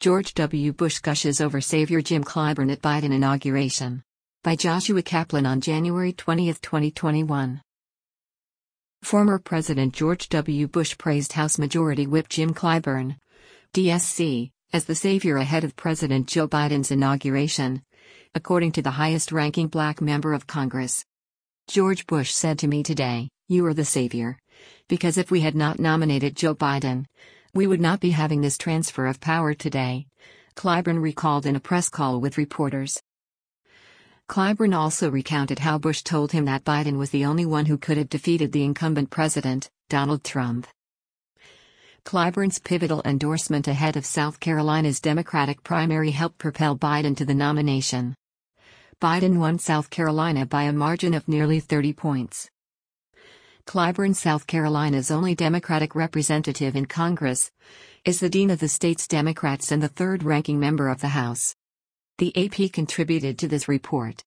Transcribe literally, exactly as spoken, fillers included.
George W. Bush gushes over Savior Jim Clyburn at Biden inauguration. By Joshua Kaplan on January twentieth, twenty twenty-one. Former President George W. Bush praised House Majority Whip Jim Clyburn, D S C, as the savior ahead of President Joe Biden's inauguration, according to the highest-ranking black member of Congress. George Bush said to me today, "You are the savior. Because if we had not nominated Joe Biden, we would not be having this transfer of power today," Clyburn recalled in a press call with reporters. Clyburn also recounted how Bush told him that Biden was the only one who could have defeated the incumbent president, Donald Trump. Clyburn's pivotal endorsement ahead of South Carolina's Democratic primary helped propel Biden to the nomination. Biden won South Carolina by a margin of nearly thirty points. Clyburn, South Carolina's only Democratic representative in Congress, is the dean of the state's Democrats and the third-ranking member of the House. The A P contributed to this report.